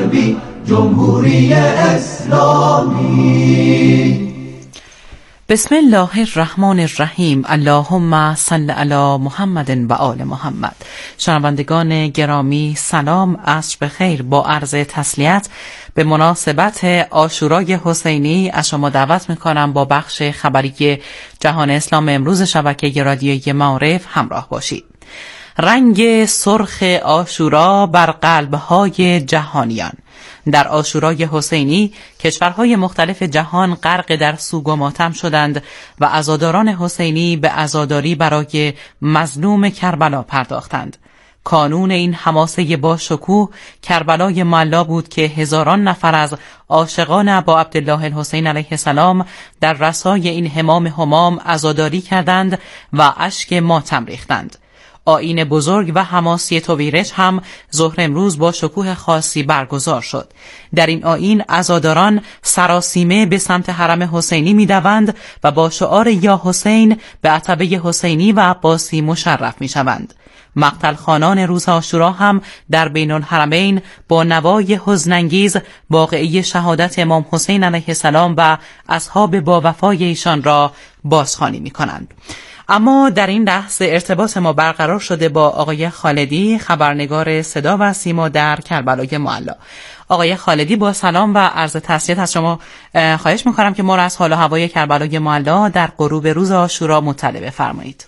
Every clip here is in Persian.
غربی، جمهوری اسلامی. بسم الله الرحمن الرحیم. اللهم صل علی محمد و آل محمد. شنوندگان گرامی سلام، عصر بخیر. با عرض تسلیت به مناسبت عاشورای حسینی از شما دعوت میکنم با بخش خبری جهان اسلام امروز شبکه رادیویی معارف همراه باشید. رنگ سرخ عاشورا بر قلب‌های جهانیان. در عاشورای حسینی کشورهای مختلف جهان غرق در سوگ و ماتم شدند و عزاداران حسینی به عزاداری برای مظلوم کربلا پرداختند. کانون این حماسه با شکوه کربلای معلا بود که هزاران نفر از عاشقان ابا عبدالله الحسین علیه السلام در رسای این همام عزاداری کردند و اشک ماتم ریختند. آیین بزرگ و حماسی تویرج هم ظهر امروز با شکوه خاصی برگزار شد. در این آیین عزاداران سراسیمه به سمت حرم حسینی می‌دوند و با شعار یا حسین به عتبه حسینی و عباسی مشرف می‌شوند. مقتل خوانان روز عاشورا هم در بین الحرمین با نوای حزن‌انگیز واقعه شهادت امام حسین علیه السلام و اصحاب با وفای ایشان را بازخوانی می‌کنند. اما در این لحظه ارتباط ما برقرار شده با آقای خالدی، خبرنگار صدا و سیما در کربلای معلا. آقای خالدی، با سلام و عرض تسلیت از شما خواهش می‌کنم که ما را از حال و هوای کربلای معلا در غروب روز عاشورا مطلع بفرمایید.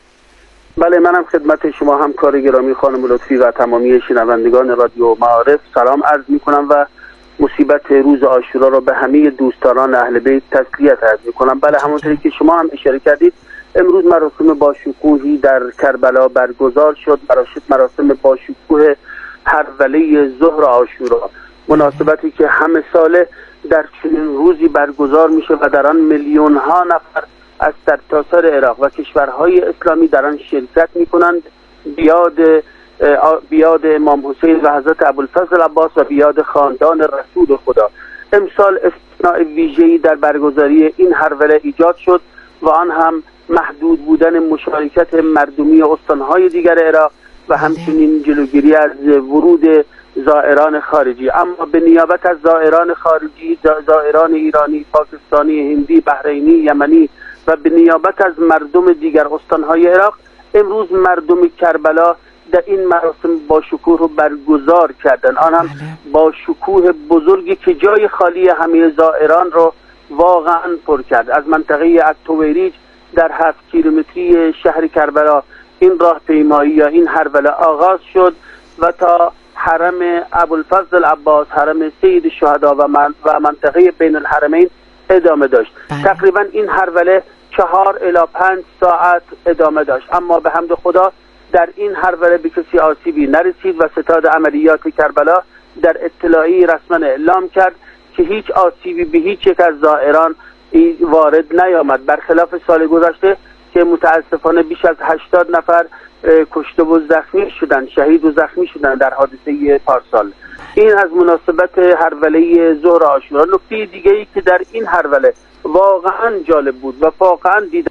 بله، منم خدمت شما همکار گرامی خانم لطفی و تمامی شنوندگان رادیو معارف سلام عرض می‌کنم و مصیبت روز عاشورا را به همه دوستداران اهل بیت تسلیت عرض می‌کنم. بله، همونطوری که شما هم اشاره کردید، امروز مراسم با شکوهی در کربلا برگزار شد. مراسم با شکوه هروله ظهر عاشورا، مناسبتی که همه ساله در چنین روزی برگزار میشه و در آن میلیون ها نفر از سرتاسر عراق و کشورهای اسلامی در آن شرکت میکنند، بیاد امام حسین و حضرت ابوالفضل عباس و بیاد خاندان رسول خدا. امسال استثناء ویژه‌ای در برگزاری این هروله ایجاد شد و آن هم محدود بودن مشارکت مردمی استانهای دیگر عراق و همچنین جلوگیری از ورود زائران خارجی. اما به نیابت از زائران خارجی، زائران ایرانی، پاکستانی، هندی، بحرینی، یمنی و به نیابت از مردم دیگر استانهای عراق، امروز مردم کربلا در این مراسم با شکوه رو برگزار کردن. آن هم با شکوه بزرگی که جای خالی همه زائران رو واقعا پر کرد. از منطقه التویریج در 7 کیلومتری شهر کربلا این راهپیمایی یا این هروله آغاز شد و تا حرم ابوالفضل عباس، حرم سید الشهدا و منطقه بین الحرمین ادامه داشت. تقریبا این هروله 4 الی 5 ساعت ادامه داشت، اما به حمد خدا در این هروله به کسی آسیبی نرسید و ستاد عملیات کربلا در اطلاعی رسما اعلام کرد که هیچ آسیبی به هیچ یک از زائران وارد نیامد، برخلاف سال گذشته که متاسفانه بیش از 80 نفر کشته و زخمی شدند، شهید و زخمی شدند در حادثه پارسال. این از مناسبت هروله ظهر عاشورا. نکته دیگه‌ای که در این هروله واقعا جالب بود و واقعا دیدن.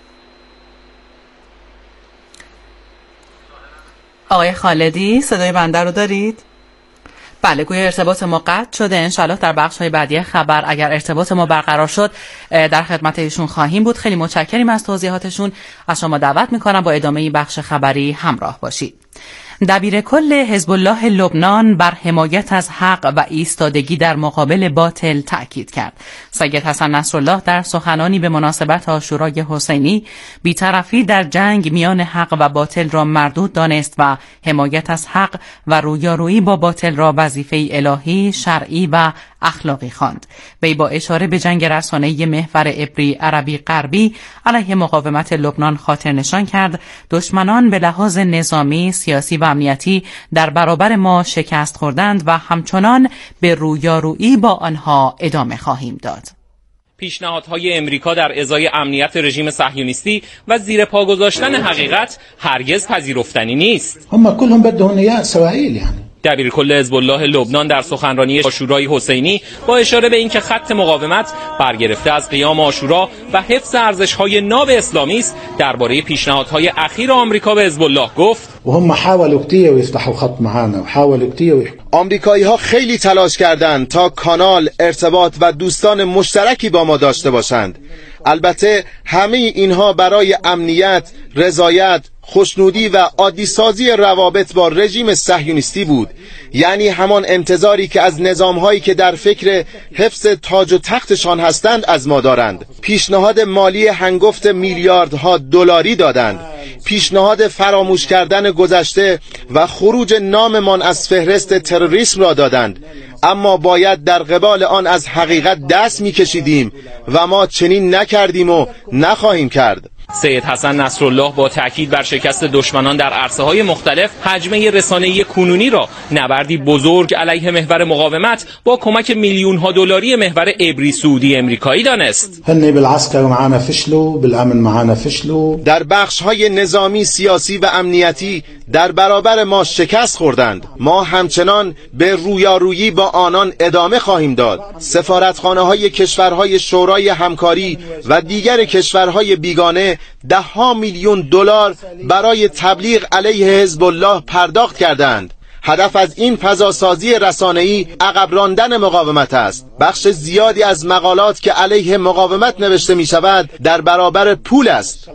آقای خالدی، صدای بنده رو دارید؟ بله، گویا ارتباط ما قطع شده. انشالله در بخش‌های بعدی خبر اگر ارتباط ما برقرار شد در خدمت ایشون خواهیم بود. خیلی متشکریم از توضیحاتشون. از شما دعوت میکنم با ادامه بخش خبری همراه باشید. دبیر کل حزب الله لبنان بر حمایت از حق و ایستادگی در مقابل باطل تأکید کرد. سید حسن نصرالله در سخنانی به مناسبت عاشورای حسینی بی‌طرفی در جنگ میان حق و باطل را مردود دانست و حمایت از حق و رویارویی با باطل را وظیفه الهی، شرعی و اخلاقی خواند. وی با اشاره به جنگ رسانه‌ای محور عربی غربی علیه مقاومت لبنان خاطر نشان کرد دشمنان به لحاظ نظامی، سیاسی و امنیتی در برابر ما شکست خوردند و همچنان به رویارویی با آنها ادامه خواهیم داد. پیشنهادهای امریکا در ازای امنیت رژیم صهیونیستی و زیر پا گذاشتن حقیقت هرگز پذیرفتنی نیست. هم كلهم بدهم إياه إسرائيل يعني. دبیرکل حزب الله لبنان در سخنرانی عاشورای حسینی با اشاره به اینکه خط مقاومت برگرفته از قیام عاشورا و حفظ ارزش‌های ناب اسلامی است، درباره پیشنهادهای اخیر آمریکا به حزب الله گفت: وهم حاولوا كتير يفتحوا خط معنا وحاولوا كتير. آمریکایی‌ها خیلی تلاش کردند تا کانال، ارتباط و دوستان مشترکی با ما داشته باشند. البته همه اینها برای امنیت، رضایت، خوشنودی و عادی سازی روابط با رژیم صهیونیستی بود، یعنی همان انتظاری که از نظام‌هایی که در فکر حفظ تاج و تختشان هستند از ما دارند. پیشنهاد مالی هنگفت میلیاردها دلاری دادند، پیشنهاد فراموش کردن گذشته و خروج ناممان از فهرست تروریسم را دادند، اما باید در قبال آن از حقیقت دست می‌کشیدیم و ما چنین نکردیم و نخواهیم کرد. سید حسن نصرالله با تاکید بر شکست دشمنان در عرصه‌های مختلف، حجمه رسانه‌ای کنونی را نبردی بزرگ علیه محور مقاومت با کمک میلیون‌ها دلاری محور عبری سعودی امریکایی دانست. هن بالعسكر معنا فشلوا، بالامن معنا فشلوا. در بخش‌های نظامی، سیاسی و امنیتی در برابر ما شکست خوردند. ما همچنان به رویارویی با آنان ادامه خواهیم داد. سفارتخانه‌های کشورهای شورای همکاری و دیگر کشورهای بیگانه $10 میلیون برای تبلیغ علیه حزب الله پرداخت کردند. هدف از این فضاسازی رسانه‌ای عقب راندن مقاومت است. بخش زیادی از مقالات که علیه مقاومت نوشته می شود در برابر پول است.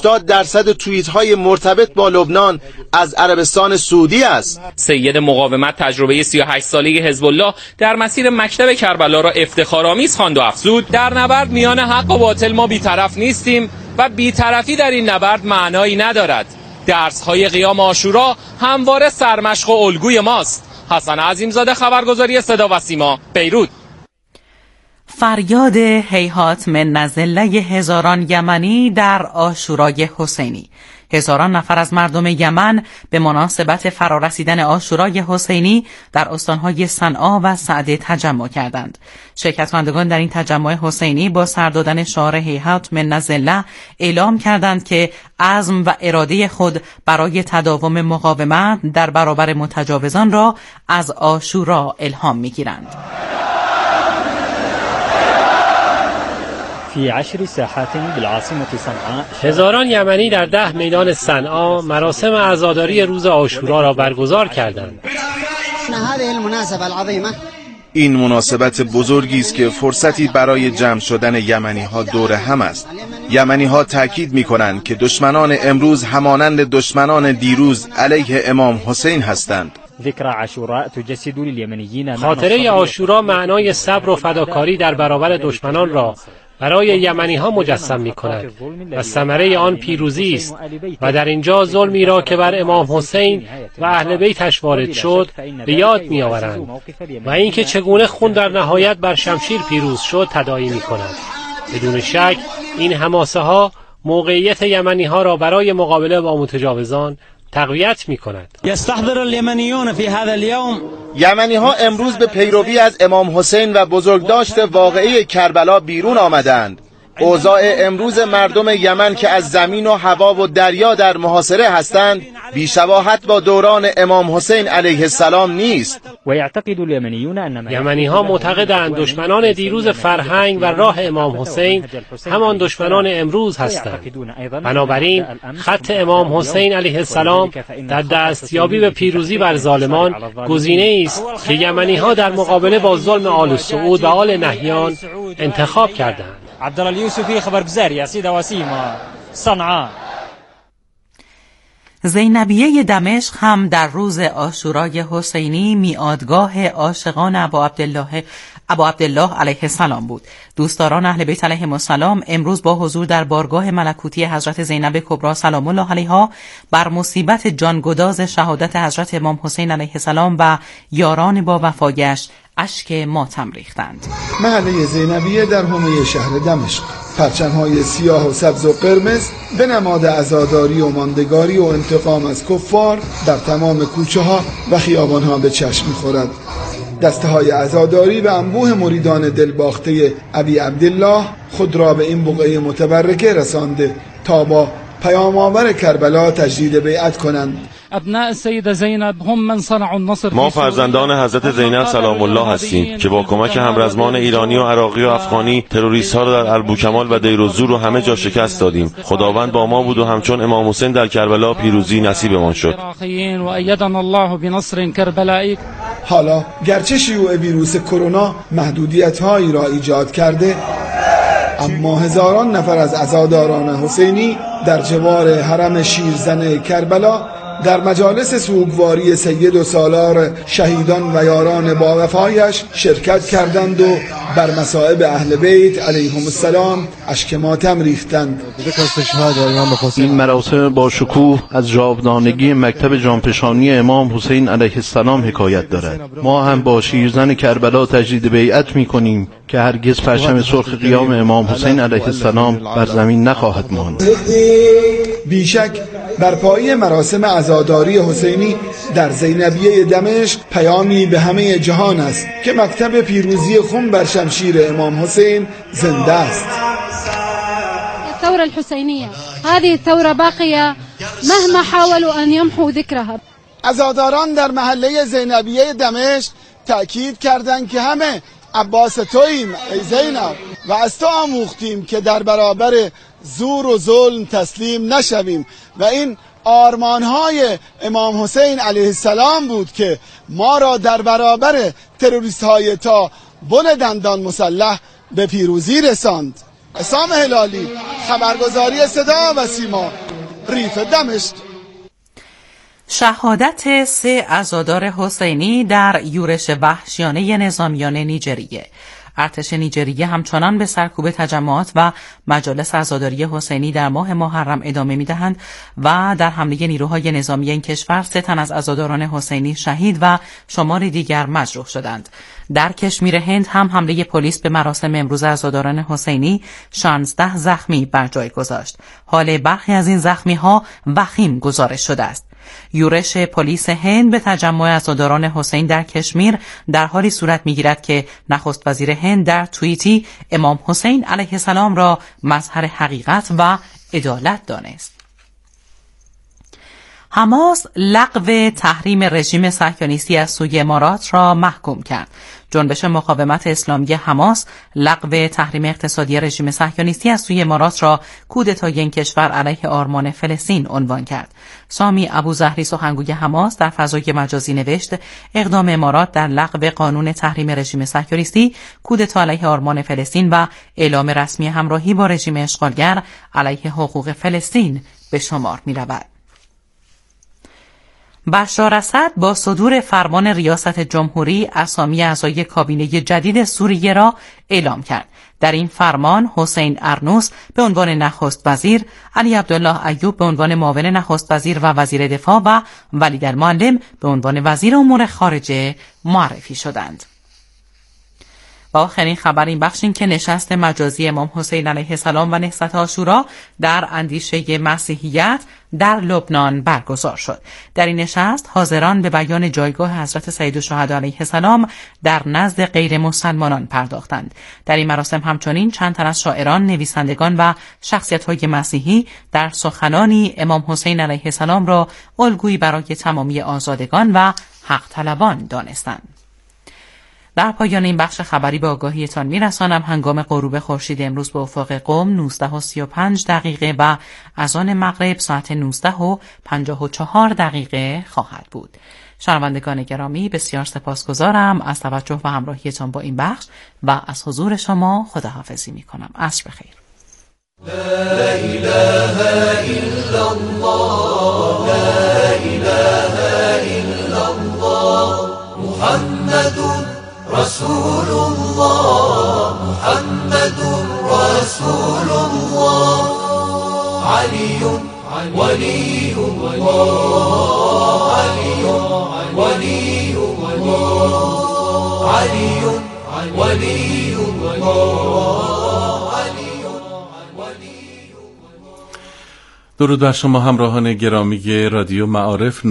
80% توییت‌های مرتبط با لبنان از عربستان سعودی است. سید مقاومت تجربه 38 ساله حزب الله در مسیر مکتب کربلا را افتخارآمیز خواند و افزود: در نبرد میان حق و باطل ما بی‌طرف نیستیم و بی‌طرفی در این نبرد معنایی ندارد. درس‌های قیام عاشورا همواره سرمشق و الگوی ماست. حسن عظیمزاده، خبرگزاری صدا و سیما، بیروت. فریاد هیهات من نزله هزاران یمنی در عاشورای حسینی. هزاران نفر از مردم یمن به مناسبت فرارسیدن عاشورای حسینی در استانهای صنعا و سعده تجمع کردند. شرکت کنندگان در این تجمع حسینی با سر دادن شعار هیهات من نزله اعلام کردند که عزم و اراده خود برای تداوم مقاومت در برابر متجاوزان را از عاشورا الهام می‌گیرند. فی 10 ساحات بالعاصمه صنعاء هزاران یمنی در 10 میدان صنعا مراسم عزاداری روز عاشورا را برگزار کردند. این مناسبت بزرگی است که فرصتی برای جمع شدن یمنی‌ها دور هم است. یمنی‌ها تاکید می‌کنند که دشمنان امروز همانند دشمنان دیروز علیه امام حسین هستند. خاطره عاشورا معنای صبر و فداکاری در برابر دشمنان را برای یمنی‌ها مجسم می‌کند و ثمره آن پیروزی است و در اینجا ظلمی را که بر امام حسین و اهل بیتش وارد شد به یاد می‌آورند و اینکه چگونه خون در نهایت بر شمشیر پیروز شد تداعی می‌کند. بدون شک این حماسه‌ها موقعیت یمنی‌ها را برای مقابله با متجاوزان تقویت می‌کند. يستحضر اليمنيون في هذا اليوم یمنی‌ها امروز به پیروی از امام حسین و بزرگداشت واقعی کربلا بیرون آمدند. اوضاع امروز مردم یمن که از زمین و هوا و دریا در محاصره هستند بی‌شباهت با دوران امام حسین علیه السلام نیست. یمنی‌ها معتقدند دشمنان دیروز فرهنگ و راه امام حسین همان دشمنان امروز هستند. بنابراین خط امام حسین علیه السلام در دستیابی به پیروزی بر ظالمان گزینه‌ای است که یمنی‌ها در مقابله با ظلم آل سعود و آل نهیان انتخاب کردند. عبدالله یوسفی، خبرگزاری صدا و سیما، صنعاء. زینبیه دمشق هم در روز عاشورای حسینی میادگاه عاشقان ابا عبدالله علیه السلام بود. دوستداران اهل بیت علیهم السلام امروز با حضور در بارگاه ملکوتی حضرت زینب کبری سلام الله علیها بر مصیبت جانگداز شهادت حضرت امام حسین علیه السلام و یاران با وفایش اشک ماتم ریختند. محله زینبیه در حومه شهر دمشق، پرچم‌های سیاه و سبز و قرمز به نماد عزاداری و ماندگاری و انتقام از کفار در تمام کوچه‌ها و خیابان‌ها به چشم می‌خورد. دسته‌های عزاداری و انبوه مریدان دلباخته ابی عبدالله خود را به این بقعه متبرکه رسانده تا با پیام آور کربلا تجدید بیعت کنند. ابناء السیده زینب هم من صنعوا النصر. ما فرزندان حضرت زینب سلام الله هستیم که با کمک همرزمان ایرانی و عراقی و افغانی تروریست‌ها را در البوکمال و دیرالزور و همه جا شکست دادیم. خداوند با ما بود و همچون امام حسین در کربلا پیروزی نصیبمان شد. حالا گرچه شیوع ویروس کرونا محدودیت‌هایی را ایجاد کرده، اما هزاران نفر از عزاداران حسینی در جوار حرم شیرزن کربلا در مجالس سوگواری سید و سالار شهیدان و یاران با وفایش شرکت کردند و بر مصائب اهل بیت علیهم السلام اشک ماتم ریختند. این مراسم با شکوه از جاودانگی مکتب جانفشانی امام حسین علیه السلام حکایت دارد. ما هم با شیرزن کربلا تجدید بیعت می‌کنیم که هرگز پرچم سرخ قیام امام حسین علیه السلام بر زمین نخواهد ماند. بیشک برپایی مراسم عزاداری حسینی در زینبیه دمشق پیامی به همه جهان است که مکتب پیروزی خون بر شمشیر امام حسین زنده است. الثورة الحسينية هذه الثورة باقية مهما حاولوا أن يمحوا ذكرها. عزاداران در محله زینبیه دمشق تأکید کردند که همه عباس توییم ای زینب و از تو آموختیم که در برابر زور و ظلم تسلیم نشویم و این آرمانهای امام حسین علیه السلام بود که ما را در برابر تروریست‌های تا بن دندان مسلح به پیروزی رساند. عصام هلالی، خبرگزاری صدا و سیما، ریف دمشق. شهادت 3 عزادار حسینی در یورش وحشیانه نظامیان نیجریه. ارتش نیجریه همچنان به سرکوب تجمعات و مجالس عزاداری حسینی در ماه محرم ادامه می‌دهند و در حمله نیروهای نظامی این کشور 3 تن از عزاداران حسینی شهید و شماری دیگر مجروح شدند. در کشمیر هند هم حمله پلیس به مراسم امروز عزاداران حسینی 16 زخمی بر جای گذاشت. حال برخی از این زخمی‌ها وخیم گزارش شده است. یورش پلیس هند به تجمع عزاداران حسین در کشمیر در حالی صورت می‌گیرد که نخست وزیر هند در توییتی امام حسین علیه السلام را مظهر حقیقت و عدالت دانست. حماس لغو تحریم رژیم صهیونیستی از سوی امارات را محکوم کرد. جنبش مقاومت اسلامی حماس لغو تحریم اقتصادی رژیم صهیونیستی از سوی امارات را کودتای این کشور علیه آرمان فلسطین عنوان کرد. سامی ابوزهری سخنگوی حماس در فضای مجازی نوشت اقدام امارات در لغو قانون تحریم رژیم صهیونیستی کودتا علیه آرمان فلسطین و اعلام رسمی همراهی با رژیم اشغالگر علیه حقوق فلسطین به شمار می‌رود. بشار اسد با صدور فرمان ریاست جمهوری اسامی اعضای کابینه جدید سوریه را اعلام کرد. در این فرمان حسین ارنوس به عنوان نخست وزیر، علی عبدالله ایوب به عنوان معاون نخست وزیر و وزیر دفاع و ولید المعلم به عنوان وزیر امور خارجه معرفی شدند. و آخرین خبر این بخش این که نشست مجازی امام حسین علیه السلام و نهضت عاشورا در اندیشه مسیحیت در لبنان برگزار شد. در این نشست حاضران به بیان جایگاه حضرت سیدالشهدا علیه السلام در نزد غیر مسلمانان پرداختند. در این مراسم همچنین چند تن از شاعران، نویسندگان و شخصیت‌های مسیحی در سخنانی امام حسین علیه السلام را الگویی برای تمامی آزادگان و حق طلبان دانستند. در پایان این بخش خبری به آگاهیتان میرسانم هنگام غروب خورشید امروز به افق قم 19:35 و اذان مغرب ساعت 19:54 خواهد بود. شنوندگان گرامی بسیار سپاسگزارم از توجه و همراهیتان با این بخش و از حضور شما خداحافظی میکنم. عصر بخیر. لا اله الا الله لا اله الا الله محمد رسول الله محمد رسول الله علي ولي الله علي ولي الله علي ولي الله علي ولي. درود بر شما همراهان گرامی رادیو معارف.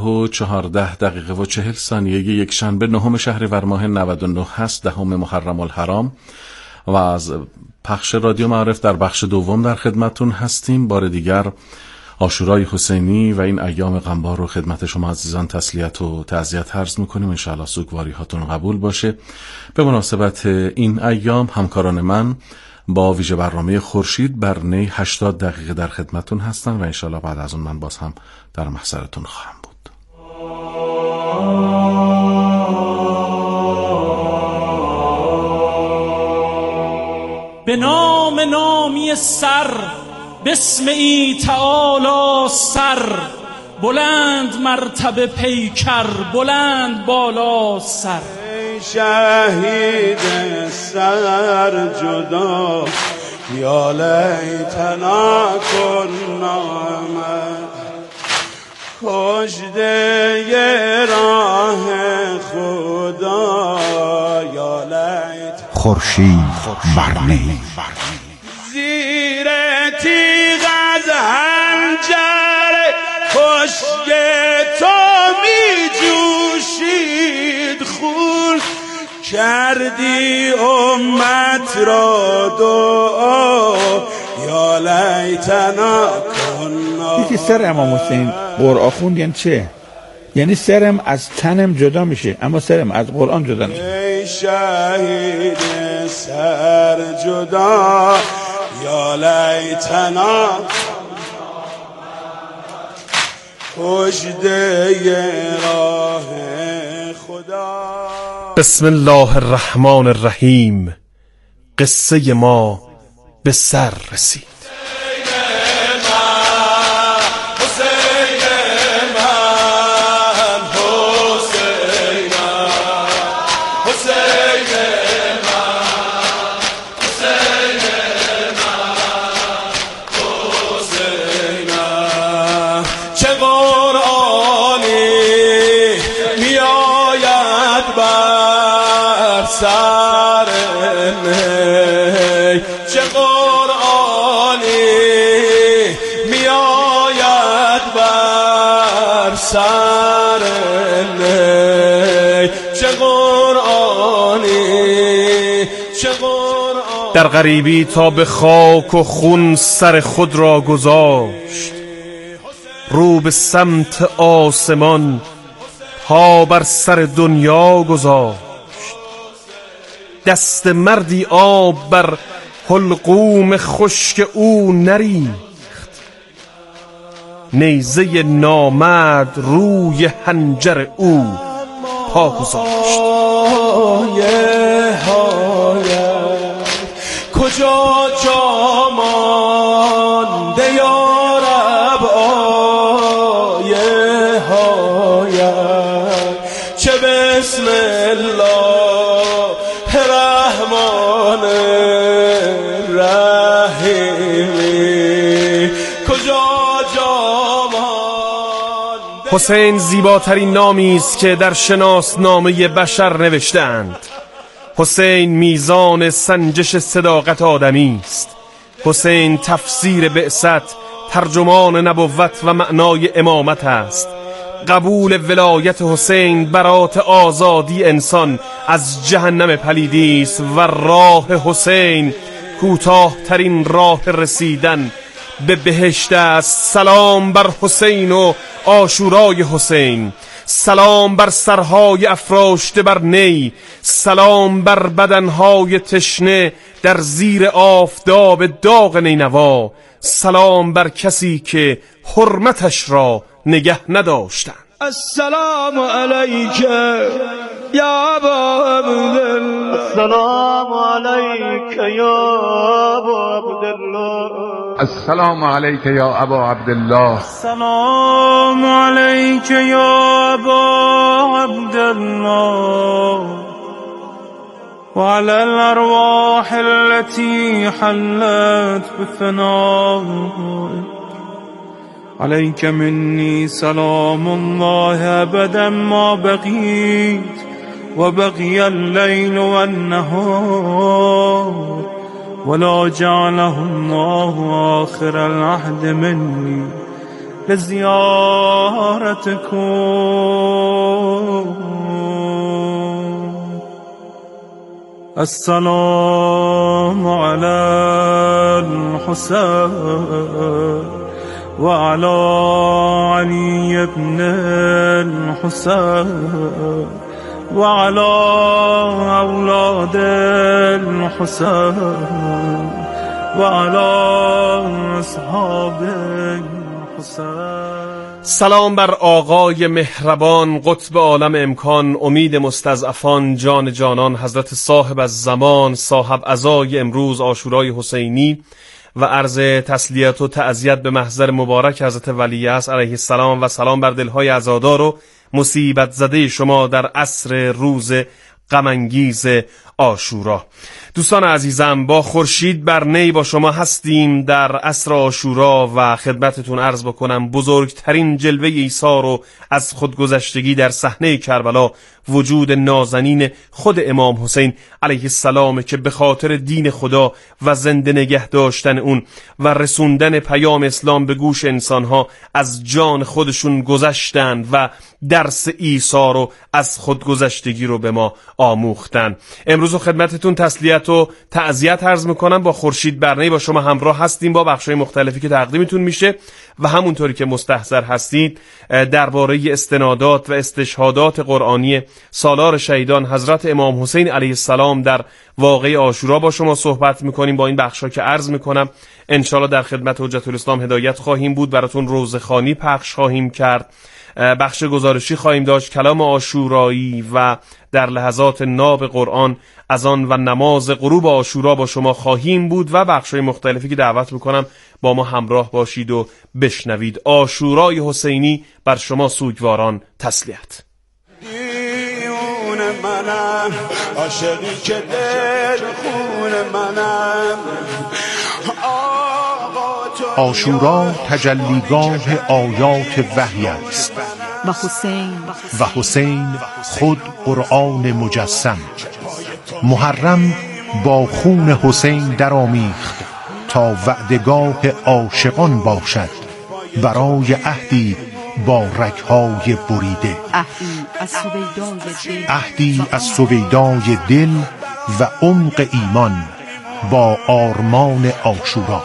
19:14 یک شنبه 9 شهریور ماه 99 هست، 10 محرم الحرام و از پخش رادیو معارف در بخش دوم در خدمتون هستیم. بار دیگر عاشورای حسینی و این ایام غمبار رو خدمت شما عزیزان تسلیت و تعزیت عرض میکنیم. انشاءالله سوگواری هاتون قبول باشه. به مناسبت این ایام همکاران من با ویژه برنامه خورشید بر نی 80 دقیقه در خدمتون هستن و انشاءالله بعد از اون من باز هم در محضرتون خواهم بود. به نام نامی سر بسم ای تعالی سر، بلند مرتبه پیکر بلند بالا سر. ای شهید سر جدا یا لیتنا کنا کشته راه خدا یا لیت خورشید برنی زیر تیغ از هنجر خشک تو می جوشید خون کردی امت را دعا یا لیتنا کنا. یکی سر امام حسین قرآن خوند یعنی چه؟ یعنی سرم از تنم جدا میشه اما سرم از قرآن جدا نمیشه. ای شهید سر جدا یا لیتنا کشته راه خدا. بسم الله الرحمن الرحیم. قصه ما به سر رسید. سر نی چه قرآنی می آید بر سر نی چه قرآنی چه قرآنی. در غریبی تا به خاک و خون سر خود را گذاشت، رو به سمت آسمان پا بر سر دنیا گذاشت. دست مردی آب بر حلقوم خشک او نریخت، نیزه نامرد روی حنجر او پا گذاشت. کجا جا مانده یا رب آیه هایت چه بسم الله رحمان رحیمی کجا جا مانده. حسین زیباترین نامی است که در شناسنامه بشر نوشتند. حسین میزان سنجش صداقت آدمی است. حسین تفسیر بعثت، ترجمان نبوت و معنای امامت است. قبول ولایت حسین برات آزادی انسان از جهنم پلیدی است و راه حسین کوتاه‌ترین راه رسیدن به بهشت است. سلام بر حسین و عاشورای حسین، سلام بر سرهای افراشته بر نی، سلام بر بدنهای تشنه در زیر آفتاب داغ نینوا، سلام بر کسی که حرمتش را نگه نداشتند. السلام علیک یا ابا عبدالله، السلام علیک یا ابا عبدالله، السلام علیک یا ابا عبدالله، السلام علیک یا ابا عبدالله وعلى الأرواح التي حلت بفنائك عليك مني سلام الله أبدا ما بقيت وبقي الليل والنهار ولا جعله الله آخر العهد مني لزيارتكم. السلام علی الحسین و علی علی ابن الحسین و علی اولاد الحسین و علی اصحاب الحسین. سلام بر آقای مهربان، قطب عالم امکان، امید مستضعفان، جان جانان، حضرت صاحب الزمان، صاحب عزای امروز عاشورای حسینی و عرض تسلیت و تعزیت به محضر مبارک حضرت ولیعصر علیه السلام و سلام بر دلهای عزادار و مصیبت زده شما در عصر روز غم انگیز عاشورا. دوستان عزیزم، با خورشید بر نی با شما هستیم در عصر عاشورا و خدمتتون عرض بکنم بزرگترین جلوه عیسی رو از خودگذشتگی در صحنه کربلا، وجود نازنین خود امام حسین علیه السلام که به خاطر دین خدا و زنده نگه داشتن اون و رسوندن پیام اسلام به گوش انسانها از جان خودشون گذشتن و درس عیسی رو از خودگذشتگی رو به ما آموختن. امروز خدمتتون تسلیت و تعزیت عرض میکنم. با خورشید برنی با شما همراه هستیم با بخشای مختلفی که تقدیمتون میشه و همونطوری که مستحضر هستید درباره استنادات و استشهادات قرآنی سالار شهیدان حضرت امام حسین علیه السلام در واقعه عاشورا با شما صحبت میکنیم. با این بخشا که عرض میکنم انشالله در خدمت حجت الاسلام هدایت خواهیم بود، براتون روزخوانی پخش خواهیم کرد، بخش گزارشی خواهیم داشت، کلام عاشورایی و در لحظات ناب قرآن از آن و نماز غروب عاشورا با شما خواهیم بود و بخشای مختلفی که دعوت میکنم با ما همراه باشید و بشنوید. عاشورای حسینی بر شما سوگواران تسلیت. دیون منم عاشقی که دل خون منم. عاشورا تجلیگاه آیات وحی است و حسین خود قرآن مجسم. محرم با خون حسین در آمیخت تا وعدگاه عاشقان باشد، برای عهدی با رگ‌های بریده، عهدی از سویدای دل و عمق ایمان با آرمان عاشورا،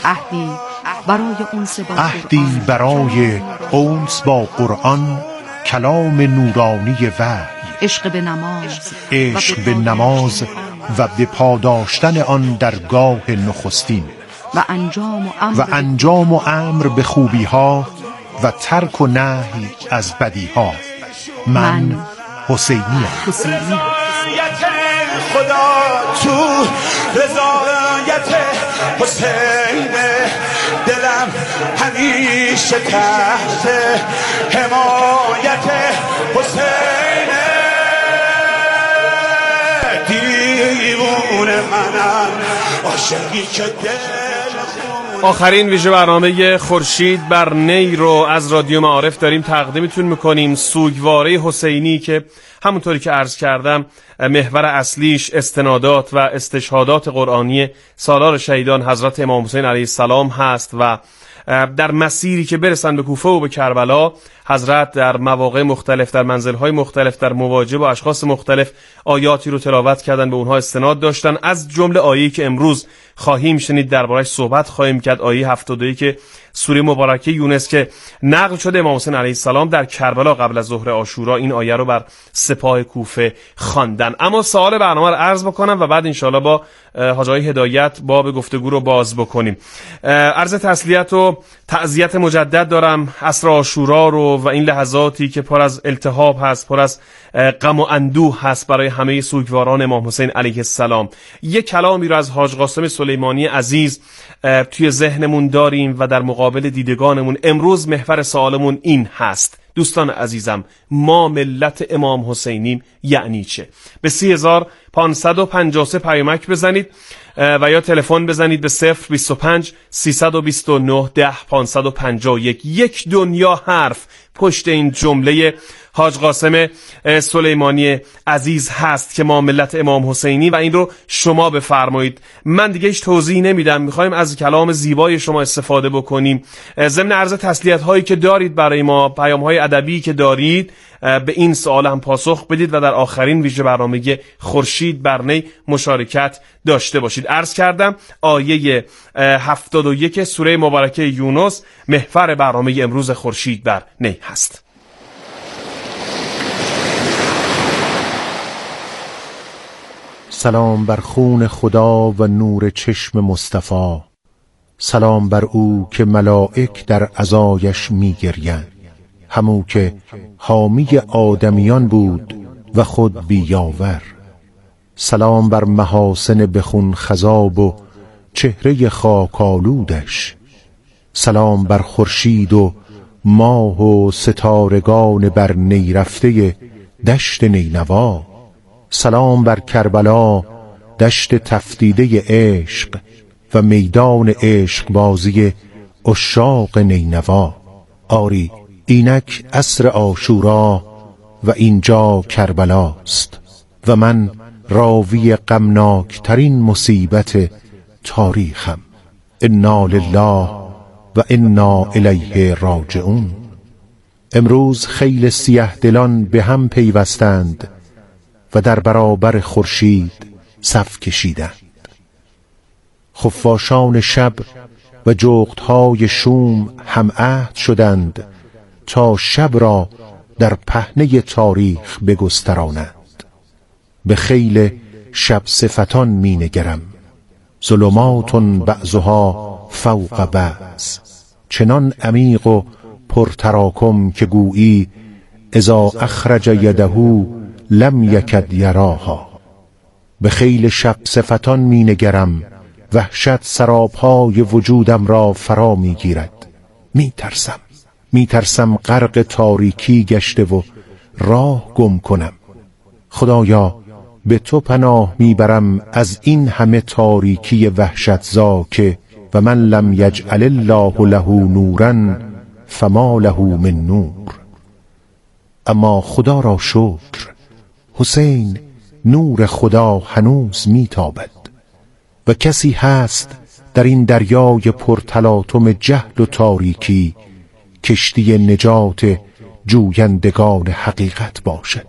عهدی برای انس با قرآن، کلام نورانی وحی، عشق به نماز و به پاداشتن آن در گاه نخستین و انجام و امر به خوبی ها و ترک و نهی از بدی ها. من حسینیم. خدا تو رضایت حسین، دلم همیشه تحت حمایت حسین. دیوون منم عاشقی که آخرین ویژه برنامه خورشید بر نی رو از رادیو معارف داریم تقدیمتون میکنیم. سوگواره حسینی که همونطوری که عرض کردم محور اصلیش استنادات و استشهادات قرآنی سالار شهیدان حضرت امام حسین علیه السلام هست و در مسیری که برسن به کوفه و به کربلا حضرت در مواقع مختلف، در منزل‌های مختلف، در مواجهه با اشخاص مختلف آیاتی رو تلاوت کردن، به اونها استناد داشتن. از جمله آیه‌ای که امروز خواهیم شنید درباره‌اش صحبت خواهیم کرد، آیه 72 که سوره مبارکه یونس که نقل شده امام حسین علیه السلام در کربلا قبل از ظهر عاشورا این آیه رو بر سپاه کوفه خواندن. اما سوال برنامه رو عرض بکنم و بعد انشالله با حاج آقای هدایت باب گفتگو رو باز بکنیم. عرض تسلیت و تعزیت مجدد دارم عصر عاشورا رو و این لحظاتی که پر از التهاب هست، پر از غم و اندوه هست برای همه سوگواران امام حسین علیه السلام. یک کلامی رو از حاج قاسم سلیمانی عزیز توی ذهنمون داریم و در مقابل دیدگانمون امروز محور سوالمون این هست: دوستان عزیزم، ما ملت امام حسینیم یعنی چه؟ به 3553 پیامک بزنید و یا تلفن بزنید به 025 329 10 551. یک دنیا حرف پشت این جمله حاج قاسم سلیمانی عزیز هست که ما ملت امام حسینی و این رو شما بفرمایید. من دیگه هیچ توضیح نمیدم، میخوایم از کلام زیبای شما استفاده بکنیم. ضمن عرض تسلیت هایی که دارید برای ما، پیام های ادبی که دارید، به این سوال هم پاسخ بدید و در آخرین ویژه برنامه خورشید بر نی مشارکت داشته باشید. عرض کردم آیه 71 سوره مبارکه یونس محور برنامه امروز خورشید بر نی هست. سلام بر خون خدا و نور چشم مصطفی، سلام بر او که ملائک در عزایش می گریند، همو که حامی آدمیان بود و خود بیاور. سلام بر محاسن بخون خضاب و چهره خاکالودش، سلام بر خورشید و ماه و ستارگان بر نی رفته دشت نینوا، سلام بر کربلا دشت تفدیده عشق و میدان عشق بازی عشاق نینوا. آری اینک عصر عاشورا و اینجا کربلاست و من راوی غمناک ترین مصیبت تاریخم. انا لله و انا الیه راجعون. امروز خیل سیه دلان به هم پیوستند و در برابر خورشید صف کشیدند. خفاشان شب و جغدهای شوم هم عهد شدند تا شب را در پهنه تاریخ بگسترانند. به خیل شب صفتان می نگرم، ظلمات بعضها فوق بعض، چنان عمیق و پرتراکم که گویی اذا اخرج یده لم یکد یراها. به خیل شب صفتان می نگرم، وحشت سرابهای وجودم را فرا می گیرد. می ترسم غرق تاریکی گشته و راه گم کنم. خدایا به تو پناه میبرم از این همه تاریکی وحشت زاکه و من لم یجعل الله له نورا فما له من نور. اما خدا را شکر، حسین نور خدا هنوز میتابد و کسی هست در این دریای پرتلاطم جهل و تاریکی کشتی نجات جویندگان حقیقت باشد.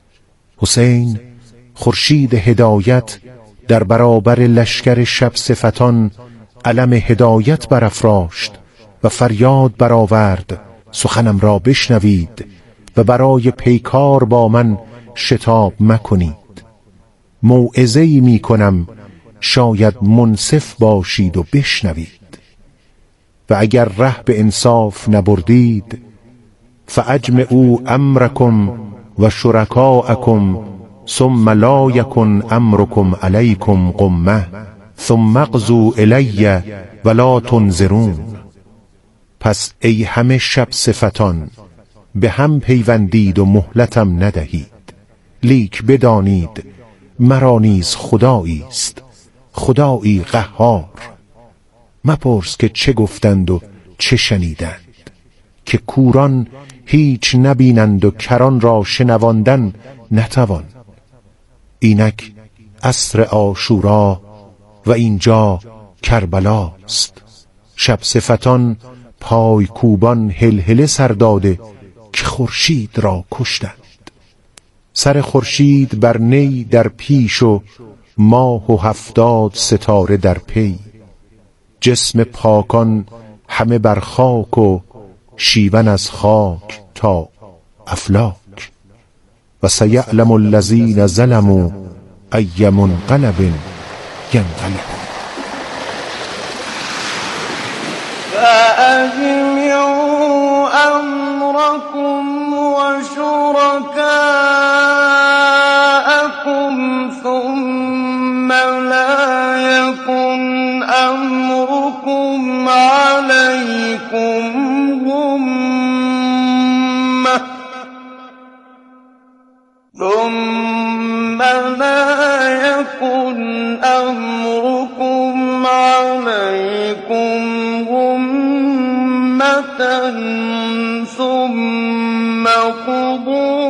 حسین خورشید هدایت در برابر لشکر شب صفتان علم هدایت برافراشت و فریاد برآورد سخنم را بشنوید و برای پیکار با من شتاب مکنید. موعظه‌ای می کنم شاید منصف باشید و بشنوید و اگر ره به انصاف نبردید فاجمعوا امرکم و شرکاءکم ثم لا یکن امرکم علیکم غمه ثم اقضوا الی ولا تنظرون. پس ای همه شب صفتان به هم پیوندید و مهلتم ندهید، لیک بدانید مرا نیز خدایی است، خدایی قهار. مپرس که چه گفتند و چه شنیدند، که کوران هیچ نبینند و کران را شنواندن نتوان. اینک عصر عاشورا و اینجا کربلاست. شب صفتان پای کوبان هلهله سر داده که خورشید را کشتند. سر خورشید بر نی در پیش و ماه و 70 ستاره در پی. جسم پاکان همه بر خاک و شیون از خاک تا افلاک. و سیعلم الذین ظلموا ای منقلب ینقلبون. فأجمعوا أمركم وشركاءكم ثم لا يكن أمركم عليكم غمة ثم لا يكن أمركم عليكم غمة ثم قضوا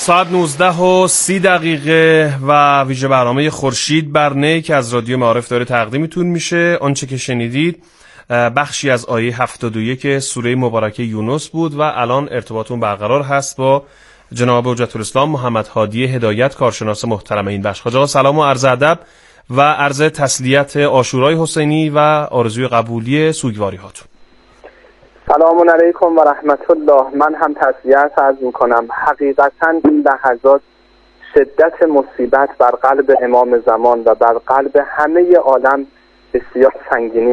ساعت 19:30 و ویژه برنامه خورشید بر نی که از رادیو معارف داره تقدیمتون میشه. آنچه که شنیدید بخشی از آیه 71 سوره مبارکه یونس بود و الان ارتباطون برقرار هست با جناب حجت الاسلام محمد هادی هدایت، کارشناس محترم این بخش. حاج آقا سلام و عرض ادب و عرض تسلیت عاشورای حسینی و آرزوی قبولی سوگواری هاتون. سلام علیکم و رحمت الله. من هم تسلیت عرض میکنم. حقیقتا این لحظات شدت مصیبت بر قلب امام زمان و بر قلب همه عالم بسیار سنگینی